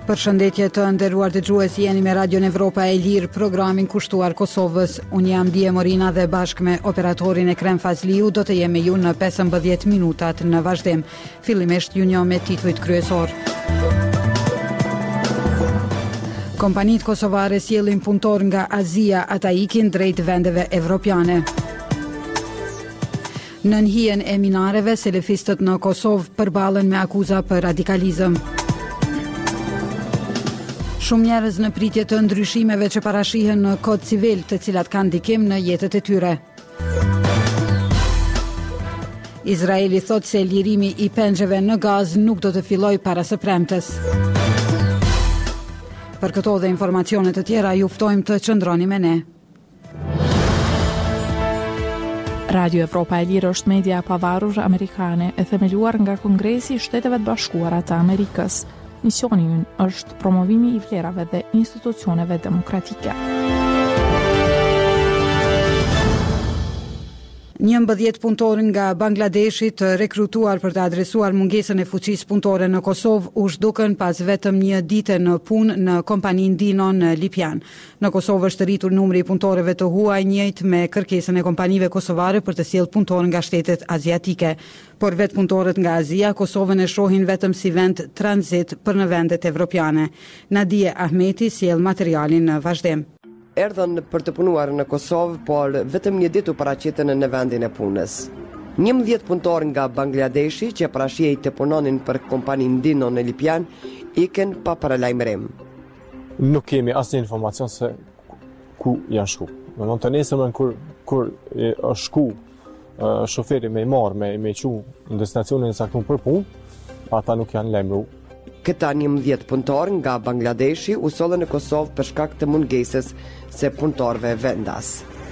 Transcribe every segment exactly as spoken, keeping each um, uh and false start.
Përshëndetje të nderuar dëgjues, jeni me Radion Evropa e Lirë, programin kushtuar Kosovës. Unë jam Dije Morina dhe bashkë me operatorin Ekrem Fazliu do të jemi ju në pesëmbëdhjetë minutat në vazhdim. Fillimisht ju njoh me titujt kryesor. Kompanitë kosovare sjellin punëtor nga Azia, ata ikin drejt vendeve evropiane. Në hijen e minareve, selefistët në Kosovë përballen me akuza për radikalizëm. Shumë njerëz në pritje të ndryshimeve që parashihen në kod civil, të cilat kanë ndikim në jetët e tyre. Izraeli thot se lirimi i pengjeve në Gazë nuk do të fillojë para së premtes. Për këto dhe informacione të tjera ju ftojmë të qëndroni me ne. Radio Evropa e Lirë është media e pavarur amerikane e themeluar nga Kongresi i Shteteve të Bashkuara të Amerikës. Misioni ynë është promovimi i vlerave dhe institucioneve demokratike. njëmbëdhjetë punëtor nga Bangladeshi të rekrutuar për të adresuar mungesën e fuqisë punëtore në Kosovë u zhdukën pas vetëm një dite në punë në kompaninë Dino në Lipjan. Në Kosovë është rritur numri i punëtorëve të huaj njëjtë me kërkesën e kompanive kosovare për të sjellë punëtor nga shtetet aziatike. Por vetë punëtorët nga Azia, Kosovën e shohin vetëm si vend tranzit për në vendet evropiane. Nadia Ahmeti sjell materialin në vazhdim. Erdhën për të punuar në Kosovë, por vetëm një ditë u paraqitën në vendin e punës. njëmbëdhjetë punëtor nga Bangladeshi që parashihej të punonin për kompaninë Dino në Lipjan ikën pa paralajmërim. Nuk kemi asnjë informacion se ku janë shku. Në të nesërmën kur kur është shku uh, shoferi me i marrë me me çu në destinacionin e saktuar për punë, ata nuk janë lajmëruar. Këta njëmbëdhjetë punëtor nga Bangladeshi u sollën në Kosovë për shkak të mungesës së punëtorëve vendas.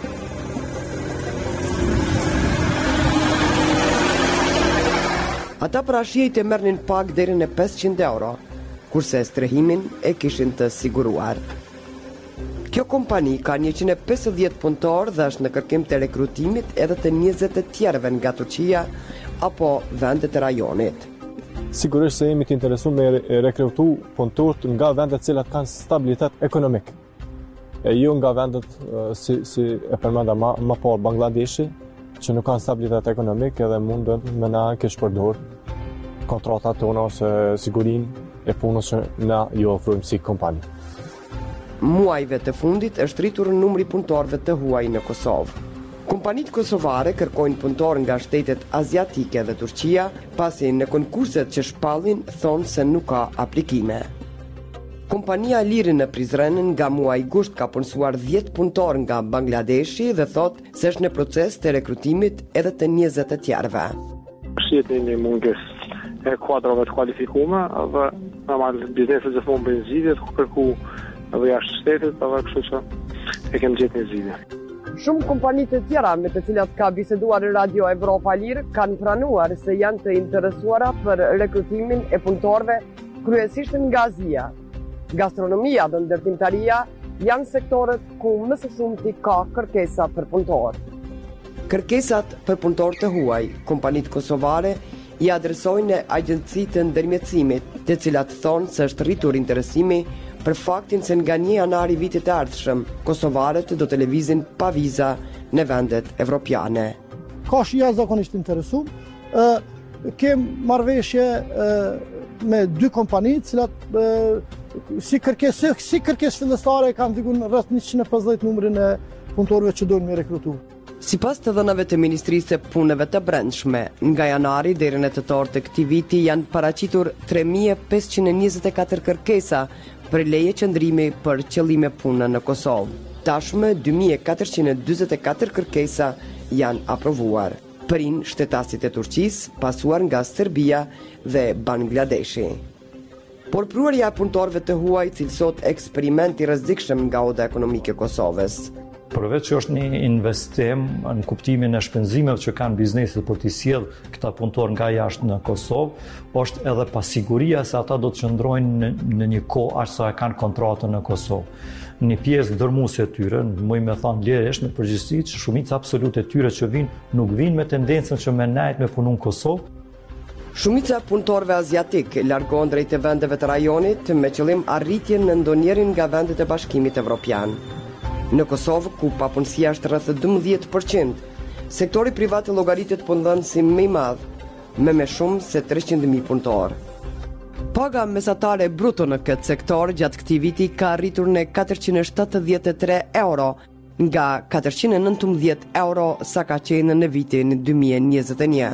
Ata parashihej të merrnin pagë deri në pesëqind euro, kurse strehimin e kishin të siguruar. Kjo kompani ka njëqind e pesëdhjetë punëtor dhe është në kërkim të rekrutimit edhe të njëzet të tjerëve nga Turqia apo vendet e rajonit. Sigurisht se jemi të interesuar me rekrutu punëtorët nga vendet cilat kanë stabilitet ekonomik. E jo nga vendet si, si e përmenda ma, ma parë Bangladeshi, që nuk kanë stabilitet ekonomik edhe mundën me na kesh përdor kontratat tona ose sigurinë e punës që na ju ofrojmë si kompani. Muajve të fundit është rritur numri punëtorëve të huaj në Kosovë. Kompanitë kosovare kërkojnë punëtor nga shtetet aziatike dhe Turqia, pasi në konkurset që shpallin thonë se nuk ka aplikime. Kompania Liri në Prizren nga muaj gusht ka punësuar dhjetë punëtor nga Bangladeshi dhe thot se është në proces të rekrutimit edhe të njëzet të tjerëve. Shqipni një munges e kuadrave të kualifikume dhe normal bizneset gjithmonë bëjnë zgjidhje të kërku edhe jashtë shtetit, edhe kështu që e kemë gjetë një zgjidhje. Shumë kompanitë të tjera me të cilat ka biseduar Radio Evropa Lirë kanë pranuar se janë të interesuara për rekrutimin e punëtorëve kryesisht nga Azia. Gastronomia dhe ndërtimtaria janë sektorët ku më së shumti ka kërkesa për punëtor. Kërkesat për punëtor të huaj, kompanitë kosovare i adresojnë agjencitë të ndërmjetësimit, të cilat thonë se është rritur interesimi për faktin se nga një janari vitit të ardhshëm, kosovarët do të lëvizin pa viza në vendet evropiane. Ka shi jashtëzakonisht interesum, kem marrëveshje me dy kompani, cilat si kërkesë si kërkesë fillestare kanë digun rreth njëqind e pesëdhjetë numrin e punëtorëve që doin me rekrutu. Sipas të dhënave të Ministrisë së Punëve të Brendshme, nga janari deri në tetor të këtij viti janë paraqitur tre mijë e pesëqind e njëzet e katër kërkesa për leje qëndrimi për qëllime pune në Kosovë. Tashmë dy mijë e katërqind e dyzet e katër kërkesa janë aprovuar. Përin shtetasit e Turqisë, pasuar nga Serbia dhe Bangladeshi. Por pruarja e punëtorëve të huaj cilësot eksperiment i rrezikshëm nga oda ekonomike e Kosovës. Përveç që është një investim në kuptimin e shpenzimeve që kanë bizneset për t'i sjellë këta punëtor nga jashtë në Kosovë, është edhe pasiguria se ata do të qëndrojnë në një kohë aq sa e kanë kontratën në Kosovë. Një pjesë dërmuese e tyre, më me thënë lirisht në përgjithësi, që shumica absolute e tyre që vinë nuk vinë me tendencën që me nejt me punu në Kosovë. Shumica punëtorëve aziatik largohen drejt e vendeve të rajonit me qëllim arritjen në ndonjërin nga vendet e Bashkimit Evropian. Në Kosovë, ku papunësia është rreth dymbëdhjetë përqind, sektori privat llogaritet punëdhënësi më i madh, me më shumë se treqind mijë punëtorë. Paga mesatare bruto në këtë sektor gjatë këtij viti ka arritur në katërqind e shtatëdhjetë e tre euro, nga katërqind e nëntëmbëdhjetë euro sa ka qenë në vitin dy mijë e njëzet e një.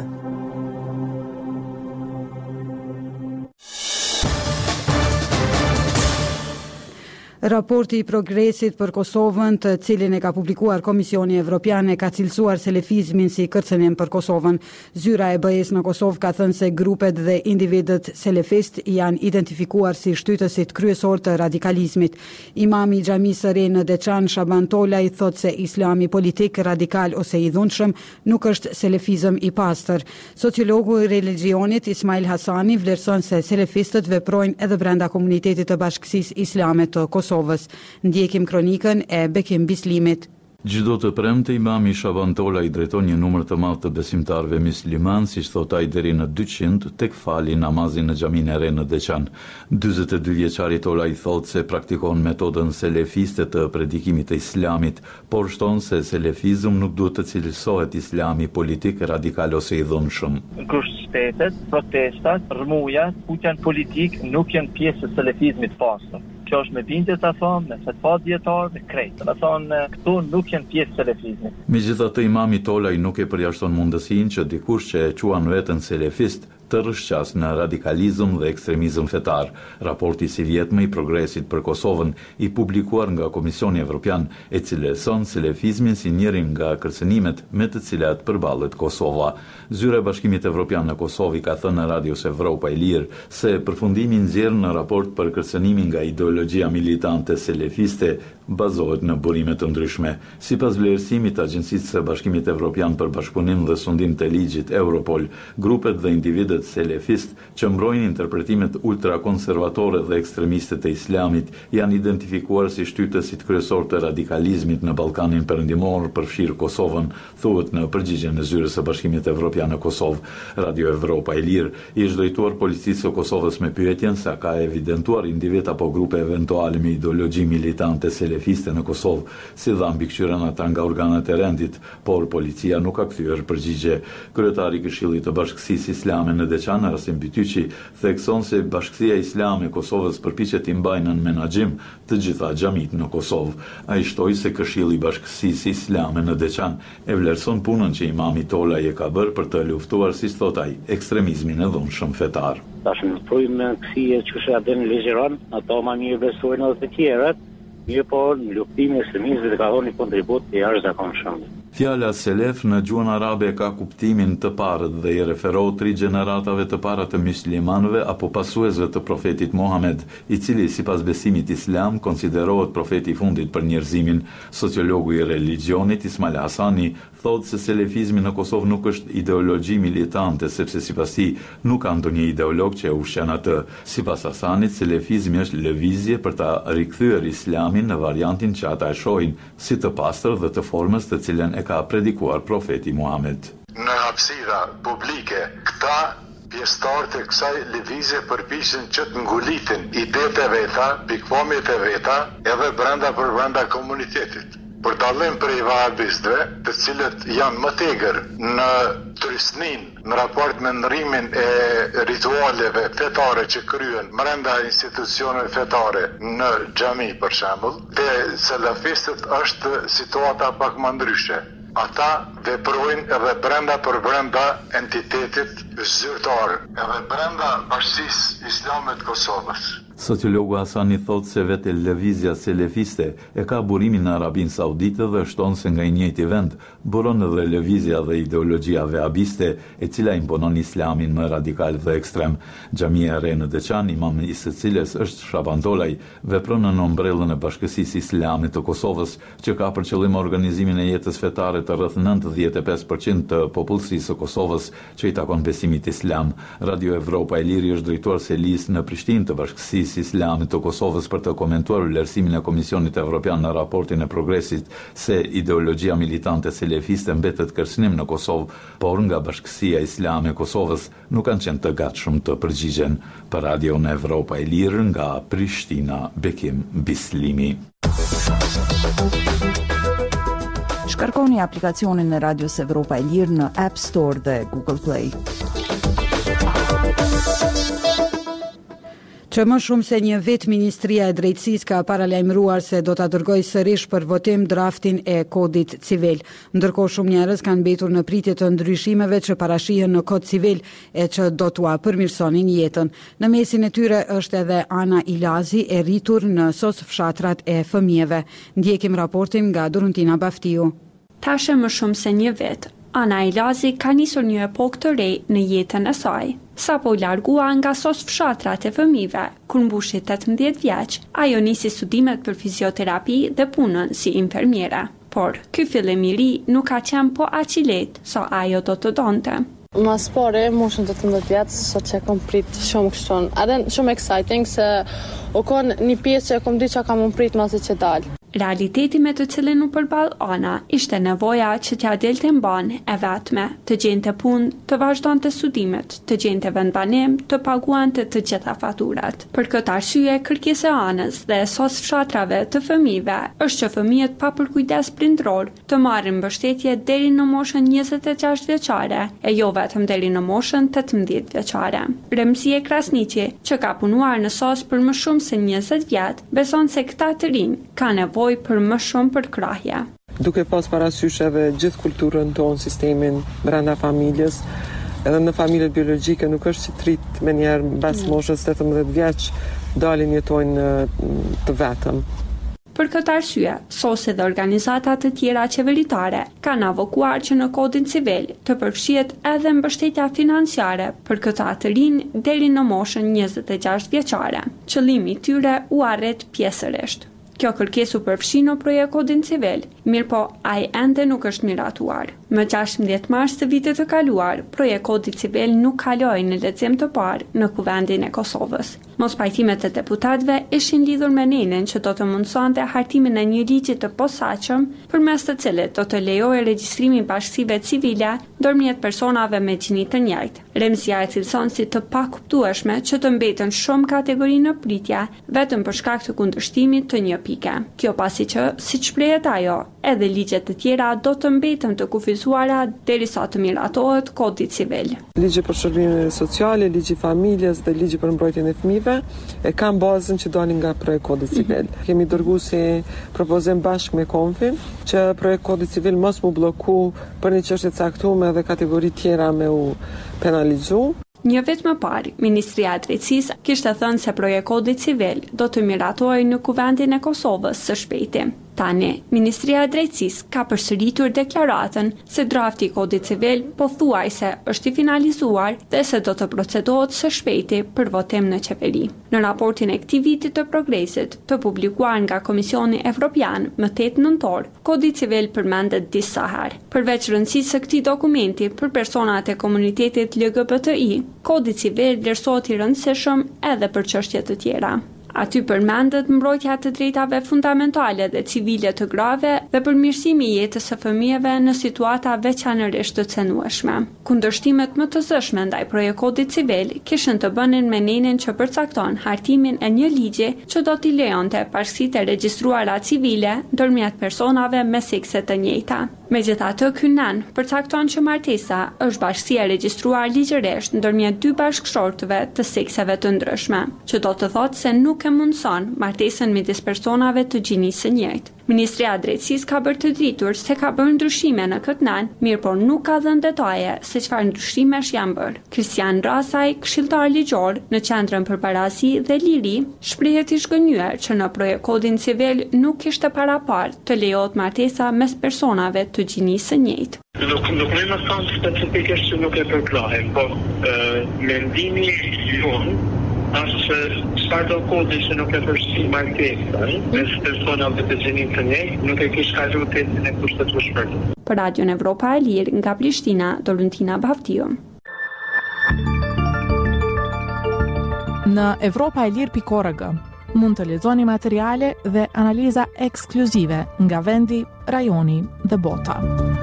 Raporti i progresit për Kosovën, të cilin e ka publikuar Komisioni Evropian, e ka cilësuar selefizmin si kërcënim për Kosovën. Zyra e B E S në Kosovë ka thënë se grupet dhe individët selefist janë identifikuar si shtytësit kryesor të radikalizmit. Imami i Xhamisë së Re në Deçan, Shaban Tolaj, thotë se islami politik, radikal ose i dhunshëm nuk është selefizëm i pastër. Sociologu i religionit Ismail Hasani vlerëson se selefistët veprojnë edhe brenda komunitetit të Bashkësisë Islame të Kosovës. Ndjekim kronikën e Bekim Bislimit. Çdo të premte imami Shaban Tolaj drejton një numër të madh të besimtarëve musliman, siç thot ai, deri në dyqind tek fali namazin në xhaminë e re në Deçan. dyzet e dy vjeçari Tolaj thotë se praktikon metodën selefiste të predikimit të islamit, por shton se selefizëm nuk duhet të cilësohet islami politik, radikal ose i dhunshëm. Kushtetet, protestat, rrëmujat, putjan politik nuk janë pjesë e selefizmit pastër. Kjo është me bindje të thonë, me fetva dietar, me krejtë. Të thonë, këtu nuk janë pjesë selefizmit. Megjithatë, imami Tolaj nuk e përjashton mundësinë që dikush që e quan veten selefist të rrshqas në radikalizëm dhe ekstremizëm fetar. Raporti si vjetme i progresit për Kosovën, i publikuar nga Komisioni Evropian, e cilëson selefizmin si njërin nga kërcënimet me të cilat përballet Kosova. Zyra e Bashkimit Evropian në Kosovë ka thënë në Radios Evropa e Lirë se përfundimi nxjerrë në raport për kërcënimin nga ideologjia militante selefiste bazohet në burime të ndryshme. Sipas vlerësimit të Agjencisë së Bashkimit Evropian për Bashkëpunim dhe Sundim të Ligjit Europol, grupet dhe individët selefist që mbrojnë interpretimet ultrakonservatore dhe ekstremiste të islamit janë identifikuar si shtytësit kryesor të radikalizmit në Ballkanin Perëndimor, përfshirë Kosovën, thuhet në përgjigjen e Zyrës së Bashkimit Evropian në Kosovë. Radio Evropa e Lirë i është drejtuar policisë së Kosovës me pyetjen sa ka evidentuar individ apo grupe eventuale me ideologji militante selefiste në Kosovë, si dha mbikëqyrën ata nga organet e rendit, por policia nuk ka kthyer përgjigje. Kryetari i Këshillit të Bashkësisë Islame në Deçan, Rasim Bytyçi, thekson se Bashkësia Islame e Kosovës përpiqet i mbajnë në menaxhim të gjitha xhamit në Kosovë. Ai shtoi se Këshilli i Bashkësisë Islame në Deçan e vlerëson punën që imami Tolaj e ka bërë për të luftuar, siç thot ai, ekstremizmin e dhunshëm fetar. Tash në frymën e kësaj që është atë në ligjeron, ato më mirë besojnë edhe të tjerët. Mirë po, në luftimin e ekstremizmit ka dhënë kontribut të jashtëzakonshëm. Fjala selef në gjuhën arabe ka kuptimin të parët dhe i referohet tri gjeneratave të para të muslimanëve apo pasuesve të profetit Muhammed, i cili sipas besimit islam konsiderohet profeti i fundit për njerëzimin. Sociologu i religionit Ismail Hasani thotë se selefizmi në Kosovë nuk është ideologji militante, sepse sipas tij nuk ka ndonjë ideolog që e ushqen atë. Sipas Hasanit, selefizmi është lëvizje për ta rikthyer islamin në variantin që ata e shohin si të pastër dhe të formës të cilën e ka predikuar profeti Muhammed. Në hapësira publike, këta pjesëtarët e kësaj lëvizje përpiqen që të ngulitin idetë e veta, pikpamjet e veta, edhe brenda për brenda komunitetit. Për dallim prej vahabistëve, të cilët janë më tegër në turistnin në raport me ndrimin e ritualeve fetare që kryen brenda institucioneve fetare në xhami për shembull, te selafistët është situata pak më ndryshe. Ata veprojnë edhe brenda për brenda entitetit zyrtar, edhe brenda Bashkisë Islame të Kosovës. Sociologu Hasani thotë se vetë lëvizja selefiste e ka burimin në Arabinë Saudite dhe shton se nga i njëjti vend buron edhe lëvizja dhe ideologjia vehabiste, e cila imponon islamin më radikal dhe ekstrem. Xhamia e re në Deçan, imam i së cilës është Shaban Tolaj, vepron në ombrellën e Bashkësisë Islame të Kosovës, që ka për qëllim organizimin e jetës fetare të rreth nëntëdhjetë e pesë përqind të popullsisë së Kosovës që i takon besimit islam. Radio Evropa e Liri është drejtuar selisë në Prishtinë të Bashkësisë Partisë Islame të Kosovës për të komentuar vlerësimin e Komisionit Evropian në raportin e progresit se ideologjia militante selefiste mbetet kërcënim në Kosovë, por nga Bashkësia Islame e Kosovës nuk kanë qenë të gatshëm të përgjigjen. Për Radio në Evropa e Lirë nga Prishtina, Bekim Bislimi. Shkarkoni aplikacionin e Radios Evropa e Lirë në App Store dhe Google Play. Që më shumë se një vit Ministria e Drejtësisë ka paralajmëruar se do ta dërgojë sërish për votim draftin e kodit civil. Ndërkohë shumë njerëz kanë mbetur në pritje të ndryshimeve që parashihen në kod civil e që do t'ua përmirësonin jetën. Në mesin e tyre është edhe Ana Ilazi, e rritur në sos fshatrat e fëmijëve. Ndjekim raportin nga Doruntina Baftiu. Tashe më shumë se një vit, Ana Ilazi ka nisur një epokë të re në jetën e saj. Sa po largua nga sos fshatrat e fëmijëve, kur mbushi tetëmbëdhjetë vjeç, ajo nisi studimet për fizioterapi dhe punën si infermiere. Por, ky fillim i ri nuk ka qenë po aq i lehtë sa ajo do të donte. Mas pare, moshën tetëmbëdhjetë vjeç, sot që kom prit shumë kështon. Edhe shumë exciting se u kon një pjesë që e kom di që kam më prit masi që dalë. Realiteti me të cilin u përball Ana ishte nevoja që t'ja delte mban e vetme, të gjente punë, të vazhdonte studimet, të gjente vendbanim, të paguante të gjitha faturat. Për këtë arsye, kërkesa e Anës dhe e sos fshatrave të fëmijëve është që fëmijët pa përkujdes prindror të marrin mbështetje deri në moshën njëzet e gjashtë vjeçare, e jo vetëm deri në moshën tetëmbëdhjetë vjeçare. Remzie Krasniqi, që ka punuar në sos për më shumë se njëzet vjet, beson se këta të rinj kanë nevojë për më shumë për krahje. Duke pas parasysh edhe gjithë kulturën tonë, sistemin brenda familjes, edhe në familjet biologjike nuk është që trit me njerë mbas moshës tetëmbëdhjetë vjeç dalin jetojnë të vetëm. Për këtë arsye, sosi dhe organizata të tjera qeveritare kanë avokuar që në kodin civil të përfshihet edhe mbështetja financiare për këta të rinj deri në moshën njëzet e gjashtë vjeçare. Qëllimi i tyre u arrit pjesërisht. Kjo kërkesë u përfshi në projekt kodin civil, mirë po ai ende nuk është miratuar. Më gjashtëmbëdhjetë mars të vitit të kaluar, projekt kodi civil nuk kaloi në lexim të parë në Kuvendin e Kosovës. Mos pajtimet e deputatëve ishin lidhur me nenin që do të mundsonte hartimin e një ligji të posaçëm, përmes të cilit do të lejojë regjistrimin bashkësive civile ndërmjet personave me gjini të njëjtë. Remzia e cilëson si të pakuptueshme që të mbeten shumë kategori në pritje vetëm për shkak të kundërshtimit të një pike. Kjo pasi që, siç shprehet ajo, edhe ligjet të tjera do të mbeten të kufizuara derisa të miratohet kodi civil. Ligji për shërbime sociale, ligji familjes dhe ligji për mbrojtjen e fëmijëve e kanë bazën që dalin nga projekt kodi civil. Mm-hmm. Kemi dërguar si propozim bashkë me Konfin që projekt kodi civil mos mu bloku për një çështje të caktuar dhe kategori tjera me u penalizu. Një vit më parë, Ministria e Drejtësisë kishte thënë se projekt kodi civil do të miratohej në Kuvendin e Kosovës së shpejti. Tani, Ministria e Drejtësisë ka përsëritur deklaratën se drafti i kodit civil pothuajse është i finalizuar dhe se do të procedohet së shpejti për votim në qeveri. Në raportin e këtij viti të progresit, të publikuar nga Komisioni Evropian më tetë nëntor, kodi civil përmendet disa herë. Përveç rëndësisë së këtij dokumenti për personat e komunitetit L G B T I, kodi civil vlerësohet i rëndësishëm edhe për çështje të tjera. Aty përmendet mbrojtja të drejtave fundamentale dhe civile të grave dhe përmirësimi i jetës së fëmijëve në situata veçanërisht të cënueshme. Kundërshtimet më të zëshme ndaj projekt kodit civil kishin të bënin me nenin që përcakton hartimin e një ligji që do t'i lejonte bashkësitë e regjistruara civile ndërmjet personave me sekse të njëjta. Megjithatë, ky nen përcakton që martesa është bashkësi e regjistruar ligjërisht ndërmjet dy bashkëshortëve të sekseve të ndryshme, që do të thotë se nuk e mundson martesën midis personave të gjinisë së njëjtë. Ministria e Drejtësisë ka bërë të dritur se ka bërë ndryshime në këtë nen, mirë por nuk ka dhënë detaje se çfarë ndryshimesh janë bërë. Kristian Rasaj, këshilltar ligjor në Qendrën për Parazi dhe Liri, shprehet i zhgënjur që në projekt kodin civil nuk kishte parapar të lejohet martesa mes personave të gjinisë së njëjtë. Nuk nuk më thon specifikisht që nuk e përkrahen, po mendimi jon është çfarë do kodi që nuk e përfshi martesën mes personave të gjinisë së njëjtë, nuk e kish kaluar testin e kushtetueshmërisë. Për Radion Evropa e Lirë nga Prishtina, Doruntina Baftiu. në evropa e lirë pikë org. Mund të lexoni materiale dhe analiza ekskluzive nga vendi, rajoni dhe bota.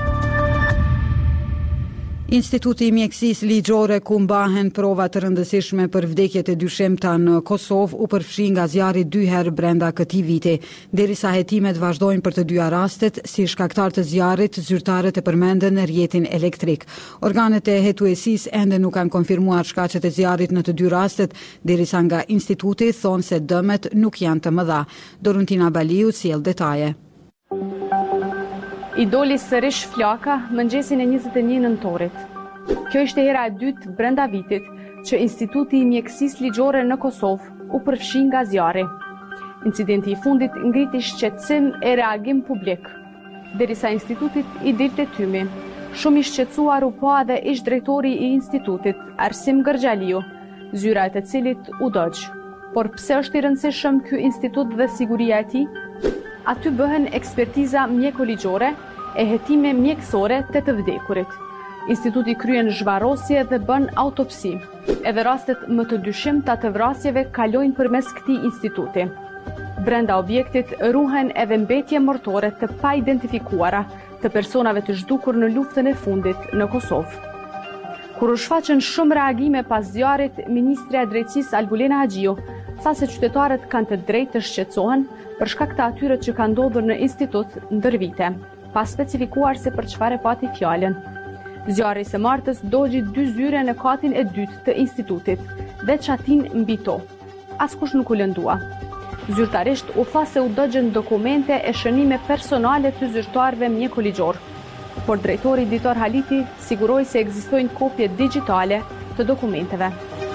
Instituti i Mjekësisë Ligjore ku mbahen prova të rëndësishme për vdekjet e dyshemta në Kosovë u përfshi nga zjarri dy herë brenda këtij viti, derisa hetimet vazhdojnë për të dyja rastet, si shkaktar të zjarrit, zyrtarët e përmendën rrjetin elektrik. Organet e hetuesisë ende nuk kanë konfirmuar shkaqet e zjarrit në të dy rastet, derisa nga instituti thonë se dëmet nuk janë të mëdha. Doruntina Baliu sjell detaje. I doli sërish flaka mëngjesin e njëzet e një nëntorit. Kjo ishte hera e dytë brenda vitit që Instituti i Mjekësisë Ligjore në Kosovë u përfshi nga zjarri. Incidenti i fundit ngriti shqetësim e reagim publik. Derisa institutit i dilte tymi, shumë i shqetësuar u pa dhe ish drejtori i institutit, Arsim Gërgjaliu, zyra e të cilit u dogj. Por pse është i rëndësishëm ky institut dhe siguria e tij? Aty bëhen ekspertiza mjekoligjore e hetime mjekësore të të vdekurit. Instituti kryen zhvarrosje dhe bën autopsi. Edhe rastet më të dyshimta të vrasjeve kalojnë përmes këtij instituti. Brenda objektit ruhen edhe mbetje mortore të pa identifikuara të personave të zhdukur në luftën e fundit në Kosovë. Kur u shfaqën shumë reagime pas zjarrit, Ministrja e Drejtësisë Albulena Haxhiu tha se qytetarët kanë të drejtë të shqetësohen për shkak të atyre që kanë ndodhur në institut ndër vite, pa specifikuar se për çfarë pati fjalën. Zjarri së martës dogji dy zyre në katin e dytë të institutit dhe çatin mbi to. Askush nuk u lëndua. Zyrtarisht u tha se u dëgjën dokumente e shënime personale të zyrtarëve mjekoligjor, por drejtori Ditor Haliti siguroi se ekzistojnë kopje digjitale të dokumenteve.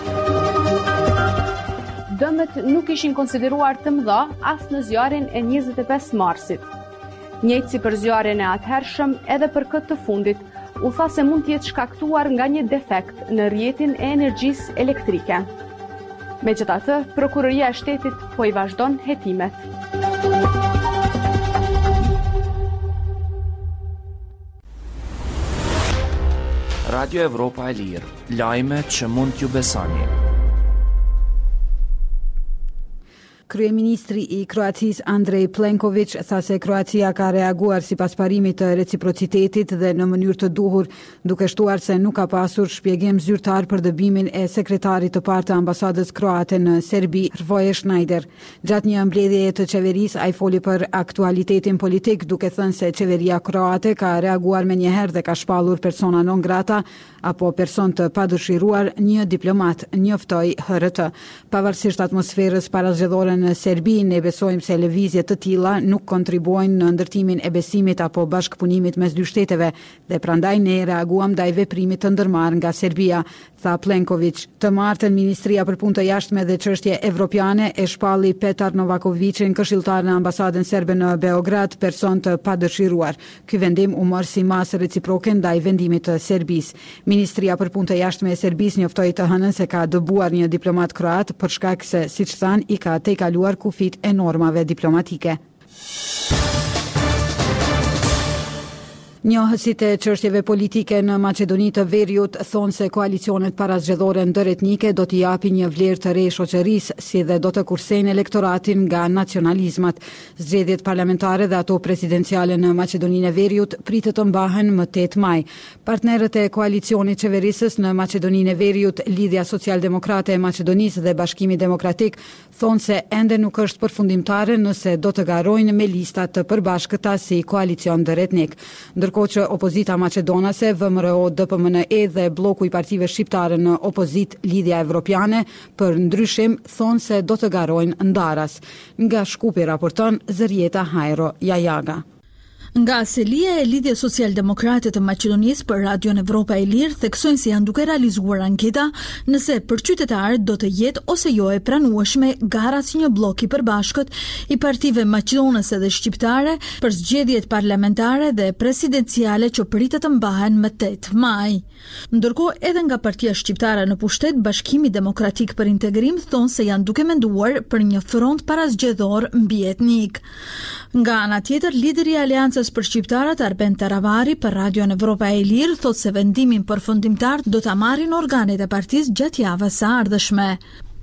Dëmet nuk ishin konsideruar të mëdha as në zjarrin e njëzet e pesë marsit. Njëjtë si për zjarrin e atëhershëm, edhe për këtë të fundit, u tha se mund të jetë shkaktuar nga një defekt në rrjetin e energjisë elektrike. Megjithatë, Prokuroria e Shtetit po i vazhdon hetimet. Radio Evropa e Lirë, lajme që mund t'ju besoni. Kryeministri i Kroacisë Andrej Plenković tha se Kroacia ka reaguar sipas parimit të reciprocitetit dhe në mënyrë të duhur, duke shtuar se nuk ka pasur shpjegim zyrtar për dëbimin e sekretarit të parë të ambasadës kroate në Serbi, Hrvoje Schneider. Gjatë një mbledhjeje të qeverisë, ai foli për aktualitetin politik, duke thënë se qeveria kroate ka reaguar menjëherë dhe ka shpallur persona non grata apo person të padëshiruar, një diplomat, njoftoi H R T. Pavarësisht atmosferës parazgjedhore në Serbi, ne besojmë se lëvizje të tilla nuk kontribuojnë në ndërtimin e besimit apo bashkëpunimit mes dy shteteve dhe prandaj ne reaguam ndaj veprimit të ndërmarrë nga Serbia, tha Plenković. Të martën Ministria për Punë të Jashtme dhe Çështje Evropiane e shpalli Petar Novakovicin, këshilltar në ambasadën serbe në Beograd, person të padëshiruar. Ky vendim u mor si masë reciproke ndaj vendimit të Serbisë. Ministria për Punë të Jashtme e Serbisë njoftoi të hënën se ka dëbuar një diplomat kroat për shkak se, siç thanë, i ka tejkaluar kufit e normave diplomatike. Njohësit e çështjeve politike në Maqedoni të Veriut thonë se koalicionet parazgjedhore ndëretnike do t'i japin një vlerë të re shoqërisë, si dhe do të kursejnë elektoratin nga nacionalizmat. Zgjedhjet parlamentare dhe ato presidenciale në Maqedoninë e Veriut pritet të mbahen më tetë maj. Partnerët e koalicionit qeverisës në Maqedoninë e Veriut, Lidhja Socialdemokrate e Maqedonisë dhe Bashkimi Demokratik, thonë se ende nuk është përfundimtare nëse do të garojnë me lista të përbashkëta si koalicion ndëretnik. Ndërkohë që opozita maqedonase, V M R O, D P M N E dhe bloku i partive shqiptare në opozit, Lidhja Evropiane, për ndryshim thonë se do të garojnë ndaras. Nga Shkupi raporton Zërjeta Hajro Jajaga. Nga Selia e Lidhjes Socialdemokrate të Maqedonisë për Radion Evropa e Lirë theksojnë se janë duke realizuar anketa nëse për qytetarët do të jetë ose jo e pranueshme gara si një blok i përbashkët i partive maqedonase dhe shqiptare për zgjedhjet parlamentare dhe presidenciale që pritet të mbahen më tetë maj. Ndërkohë, edhe nga partia shqiptare në pushtet, Bashkimi Demokratik për Integrim thonë se janë duke menduar për një front parazgjedhor mbietnik. Nga ana tjetër, lideri i Aleancës për shqiptarët Arben Taravari për Radion Evropa e Lirë thotë se vendimin përfundimtar do ta marrin organet e partisë gjatë javës së ardhshme.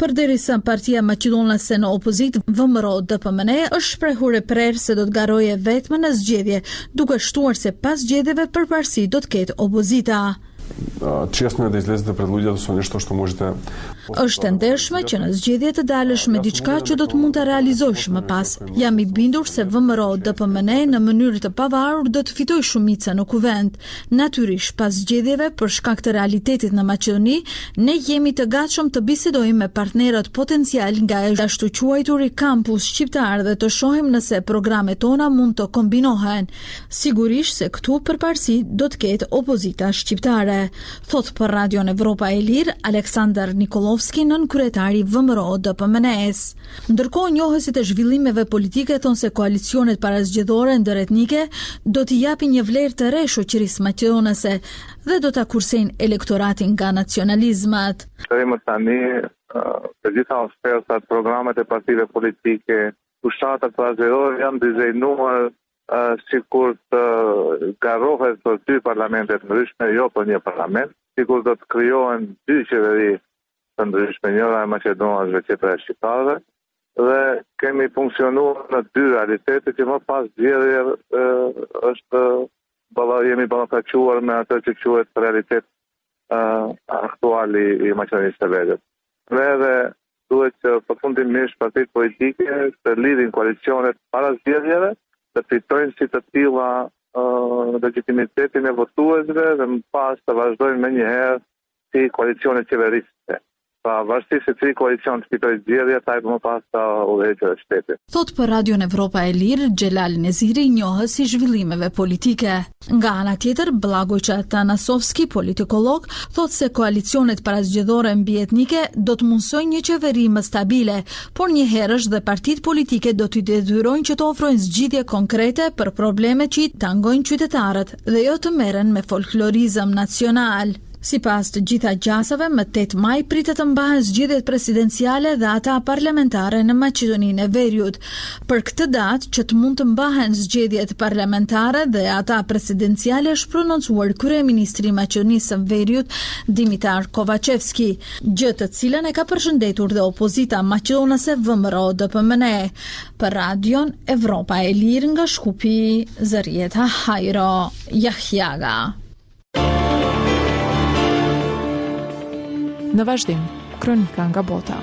Përderisa Partia Maqedonase në opozit V M R O D P M N është shprehur e prerë se do të garoje vetëm në zgjedhje, duke shtuar se pas zgjedhjeve përparësi do të ketë opozita. Честно да излезете пред луѓето со нешто што можете. Është e ndershme që në zgjedhje të dalësh me diçka që do të mund të realizosh më pas. Jam i bindur se V M R O D P M N në mënyrë të pavarur do të fitojë shumica në kuvend. Natyrisht, pas zgjedhjeve për shkak të realitetit në Maqedoni, ne jemi të gatshëm të bisedojmë me partnerët potencial nga e ashtu quajturi kampus shqiptar dhe të shohim nëse programet tona mund të kombinohen. Sigurisht se këtu përparësi do të ketë opozita shqiptare. Thot për Radion Evropa e Lirë, Aleksandar Nikolovski, nën kryetari V M R O D P M N-s. Ndërkohë, njohësit e zhvillimeve politike thonë se koalicionet parazgjedhore ndëretnike do t'i japin një vlerë të re shoqërisë maqedonase dhe do ta kursejnë elektoratin nga nacionalizmat. Shërimi tani, të gjitha ofertat, programet e partive politike, fushatat parazgjedhore janë dizajnuar Uh, sikur të garohet për dy parlamente të ndryshme, jo për një parlament, sikur do të krijohen dy qeveri të ndryshme, njëra e Maqedonisë dhe tjetra e shqiptarëve, dhe kemi funksionuar në dy realitete që më pas zgjedhjeve uh, është balla jemi ballafaqur me atë që quhet realitet uh, aktual i, i Maqedonisë së Veriut. Dhe edhe duhet që përfundimisht partitë politike të lidhin koalicionet para zgjedhjeve, të fitojnë si të tilla uh, legitimitetin e votuesve dhe më pas të vazhdojnë me njëherë si koalicione qeverisëse. Pra, vazhdisht se cili koalicion të fitojë zgjedhjet, ai më pas të udhëheqë shtetin. Thot për Radion Evropa e Lirë, Xhelal Neziri, njohës i zhvillimeve politike. Nga ana tjetër, Blagoja Tanasovski, politikolog, thot se koalicionet parazgjedhore mbietnike do të mundsojnë një qeveri më stabile, por njëherësh dhe partitë politike do t'i detyrojnë që të ofrojnë zgjidhje konkrete për probleme që i tangojnë qytetarët dhe jo të merren me folklorizëm nacional. Si pas të gjitha gjasave, më tetë maj pritet të mbahen zgjedhjet presidenciale dhe ata parlamentare në Maqedoninë e Veriut. Për këtë datë që të mund të mbahen zgjedhjet parlamentare dhe ata presidenciale është prononcuar kryeministri i Maqedonisë së Veriut, Dimitar Kovacevski, gjë të cilën e ka përshëndetur dhe opozita maqedonase V M R O D P M N. Për Radion Evropa e Lirë nga Shkupi, Zërieta Hajro Jahjaga. Në vazhdim, kronika nga bota.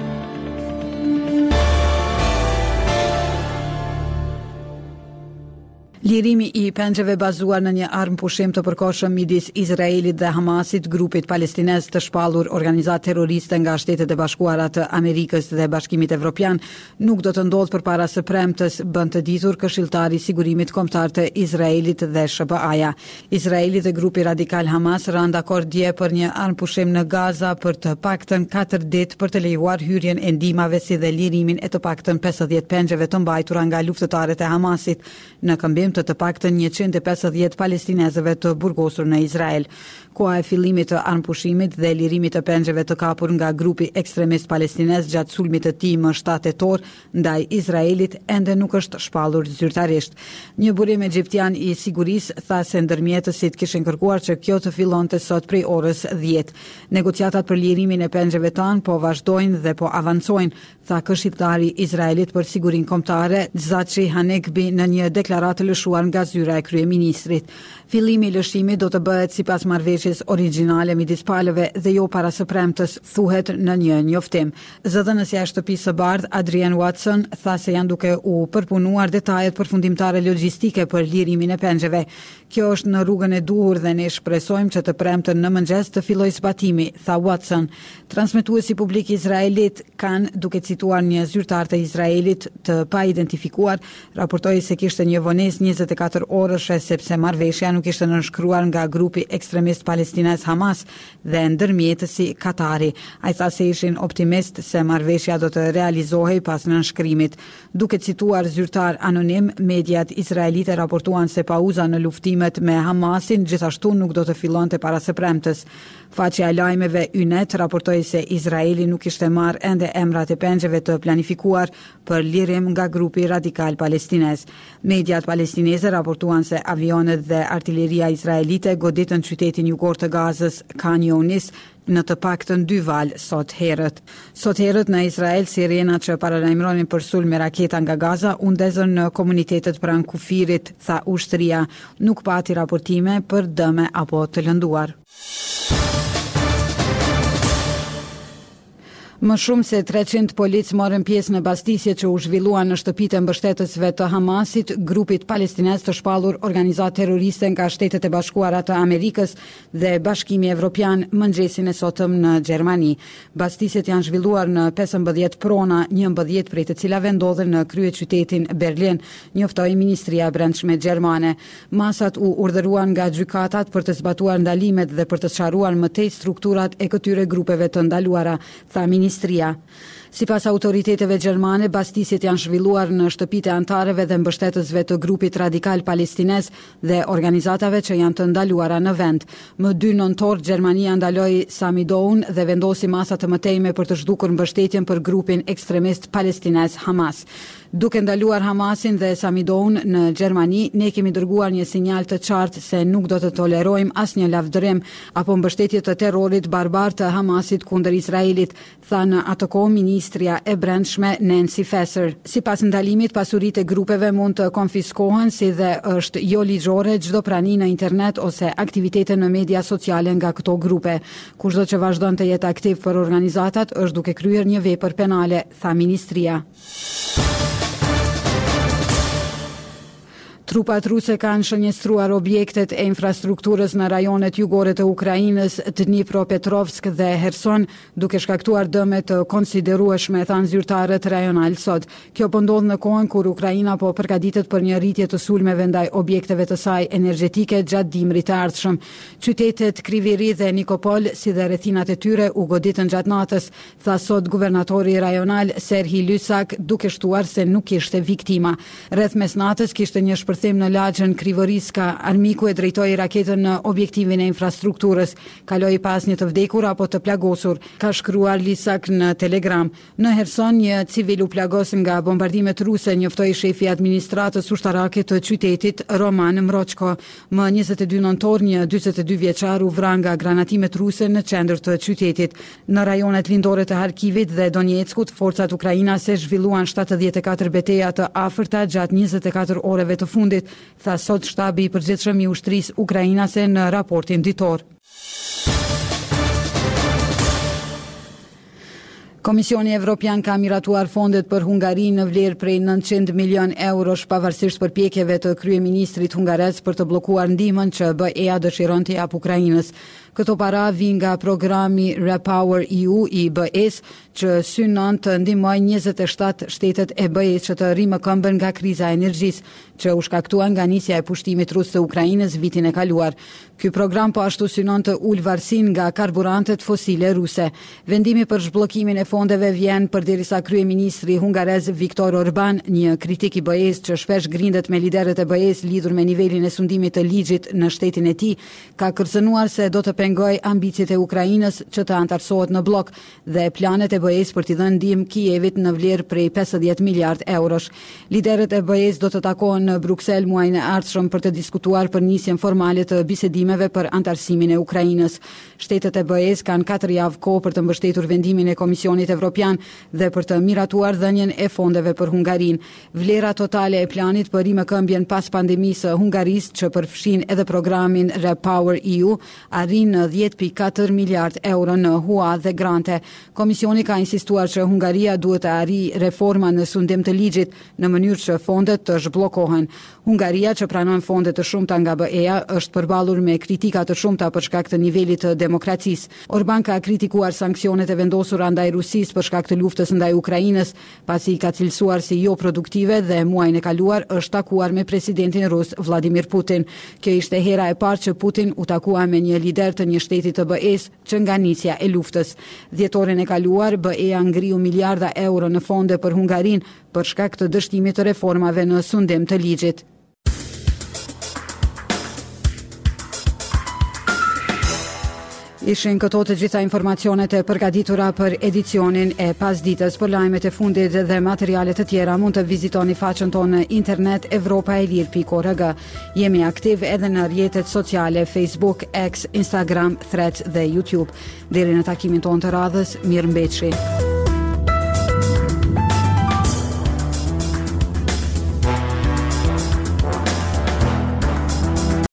Lirimi i pengjeve bazuar në një armë pushim të përkohshëm midis Izraelit dhe Hamasit, grupit palestinez të shpallur organizatë terroriste nga Shtetet e Bashkuara të Amerikës dhe Bashkimit Evropian, nuk do të ndodhë përpara së premtes, bën të ditur Këshilltari i Sigurimit Kombëtar të Izraelit dhe S B A-ja. Izraeli dhe grupi radikal Hamas ranë dakord dje për një armë pushim në Gaza për të paktën katër ditë për të lejuar hyrjen e ndihmave si dhe lirimin e të paktën pesëdhjetë pengjeve të mbajtura nga luftëtarët e Hamasit në këmbim të të paktën njëqind e pesëdhjetë palestinezëve të burgosur në Izrael. Koha e fillimit të armpushimit dhe lirimit të pengjeve të kapur nga grupi ekstremist palestinez gjatë sulmit të tij më shtatë tetor ndaj Izraelit ende nuk është shpallur zyrtarisht. Një burim egjiptian i sigurisë tha se ndërmjetësit kishin kërkuar që kjo të fillonte sot prej orës dhjetë. Negociatat për lirimin e pengjeve tanë po vazhdojnë dhe po avancojnë, tha këshilltari i Izraelit për sigurinë kombëtare Zachi Hanekbi në një deklaratë lëshuar nga zyra e kryeministrit. Fillimi i lëshimit do të bëhet sipas marrëveshjes origjinale midis palëve dhe jo para së premtës, thuhet në një njoftim. Zëdhënësja e shtëpisë së bardhë Adrian Watson tha se janë duke u përpunuar detajet përfundimtare logjistike për lirimin e pengjeve. Kjo është në rrugën e duhur dhe ne shpresojmë që të premtën në mëngjes të fillojë zbatimi, tha Watson. Transmetuesi publik izraelit kanë, duke cituar një zyrtar të Izraelit të pa identifikuar, raportoi se kishte një vonesë njëzet e katër orëshe sepse marrëveshja nuk ishte nënshkruar nga grupi ekstremist palestinez Hamas dhe ndërmjetësi Katari. Ai tha se ishin optimist se marrëveshja do të realizohej pas nënshkrimit. Duke cituar zyrtar anonim, mediat izraelite raportuan se pauza në luftimet me Hamasin gjithashtu nuk do të fillonte para së premtës. Faqja e lajmeve Ynet raportoi se Izraeli nuk ishte marrë ende emrat e pengjeve të planifikuar për lirim nga grupi radikal palestinez. Mediat palestinez palestineze raportuan se avionet dhe artilleria izraelite goditën qytetin jugor të Gazës, Khan Younis, në të paktën dy valë sot herët. Sot herët në Izrael, sirenat që paralajmëronin për sulm me raketa nga Gaza u ndezën në komunitetet pranë kufirit, tha ushtria. Nuk pati raportime për dëme apo të lënduar. Më shumë se treqind polic morën pjesë në bastisje që u zhvilluan në shtëpitë e mbështetësve të Hamasit, grupit palestinez të shpallur organizatë terroriste nga Shtetet e Bashkuara të Amerikës dhe Bashkimi Evropian mëngjesin e sotëm në Gjermani. Bastisjet janë zhvilluar në pesëmbëdhjetë prona, njëmbëdhjetë prej të cilave ndodhen në kryeqytetin Berlin, njoftoi Ministria e Brendshme gjermane. Masat u urdhëruan nga gjykatat për të zbatuar ndalimet dhe për të sqaruar më tej strukturat e këtyre grupeve të ndaluara, tha ministria. Sipas autoriteteve gjermane, bastisjet janë zhvilluar në shtëpitë e antarëve dhe mbështetësve të grupit radikal palestinez dhe organizatave që janë të ndaluara në vend. Më dy nëntor, Gjermania ndaloi Samidoun dhe vendosi masa të mëtejme për të zhdukur mbështetjen për grupin ekstremist palestinez Hamas. Duke ndaluar Hamasin dhe Samidoun në Gjermani, ne kemi dërguar një sinjal të qartë se nuk do të tolerojmë asnjë lavdërim apo mbështetje të terrorit barbar të Hamasit kundër Izraelit, tha në atë kohë Ministria e Brendshme Nancy Faeser. Sipas ndalimit, pasuritë e grupeve mund të konfiskohen, si dhe është jo ligjore çdo prani në internet ose aktivitete në media sociale nga këto grupe. Kushdo që vazhdon të jetë aktiv për organizatat është duke kryer një vepër penale, tha ministria. Trupat ruse kanë shënjestruar objektet e infrastrukturës në rajonet jugore të Ukrainës, Dnipropetrovsk dhe Herson, duke shkaktuar dëme të konsiderueshme, thanë zyrtarët rajonal sot. Kjo po ndodh në kohën kur Ukraina po përgatitet për një rritje të sulmeve ndaj objekteve të saj energjetike gjatë dimrit të ardhshëm. Qytetet Kriviri dhe Nikopol, si dhe rrethinat e tyre, u goditën gjatë natës, tha sot guvernatori rajonal Serhi Lysak, duke shtuar se nuk kishte viktima. Rreth mesnatës kishte një shpërthim në lagjën Krivoriska, armiku e drejtoi raketën në objektivin e infrastrukturës, kaloi pas një të vdekur apo të plagosur, ka shkruar Lysak në Telegram. Në Herson, një civil u plagos nga bombardimet ruse, njoftoi shefi i administratës ushtarake të qytetit Roman Mrochko. Më njëzet e dy nëntor, një dyzet e dy vjeçar u vra nga granatimet ruse në qendër të qytetit. Në rajonet lindore të Harkivit dhe Donjeckut, forcat ukrainase zhvilluan shtatëdhjetë e katër betejë të afërta gjatë njëzet e katër oreve të fundit, tha sot shtabi i përgjithshëm i ushtrisë ukrainase në raportin ditor. Komisioni Evropian ka miratuar fondet për Hungari në vlerë prej nëntëqind milion eurosh, pavarësisht përpjekjeve të kryeministrit hungarez për të bllokuar ndihmën që B E-ja dëshiron të jap Ukrainës. Këto para vijnë nga programi Repower E U i B E-s, që synon të ndihmojë njëzet e shtatë shtetet e B E-s që të rrimë këmbën nga kriza e energjisë, që u shkaktua nga nisja e pushtimit rus të Ukrainës vitin e kaluar. Ky program po ashtu synon të ulë varësinë nga karburantet fosile ruse. Vendimi për zhbllokimin e fondeve vjen përderisa kryeministri hungarez Viktor Orban, një kritik i B E-s që shpesh grindet me liderët e B E-s lidhur me nivelin e sundimit të ligjit në shtetin e tij, ka kërcënuar se do të pengoj ambicjet e Ukrainës që të antarësohet në blok dhe planet e B E-s për t'i dhënë ndihmë Kijevit në vlerë prej pesëdhjetë miliard eurosh. Liderët e B E-s do të takohen në Bruksel muajin e ardhshëm për të diskutuar për nisjen formale të bisedimeve për antarësimin e Ukrainës. Shtetet e B E-s kanë katër javë kohë për të mbështetur vendimin e Komisionit Evropian dhe për të miratuar dhënien e fondeve për Hungarinë. Vlera totale e planit për rimëkëmbjen pas pandemisë së Hungarisë, që përfshin edhe programin Repower E U, arrin në dhjetë pikë katër miliard euro në hua dhe grante. Komisioni ka insistuar që Hungaria duhet të arrijë reforma në sundim të ligjit në mënyrë që fondet të zhbllokohen. Hungaria, që pranon fonde të shumta nga B E-ja, është përballur me kritika të shumta për shkak të nivelit të demokracisë. Orban ka kritikuar sanksionet e vendosura ndaj Rusisë për shkak të luftës ndaj Ukrainës, pasi i ka cilësuar si jo produktive dhe muajin e kaluar është takuar me presidentin rus Vladimir Putin. Kjo ishte hera e parë që Putin u takua me një lider të një shteti të B E-s që nga nisja e luftës. Dhjetorin e kaluar, B E-ja ngriu miliarda euro në fonde për Hungarinë për shkak të dështimit të reformave në sundim të ligjit. Ishin këto të gjitha informacionet e përgatitura për edicionin e pasditës. Për lajmet e fundit dhe materialet të tjera mund të vizitoni faqen tonë në internet evropaelir pikë org. Jemi aktiv edhe në rrjetet sociale Facebook, X, Instagram, Threads dhe YouTube. Deri në takimin tonë të radhës, mirëmbëjtje.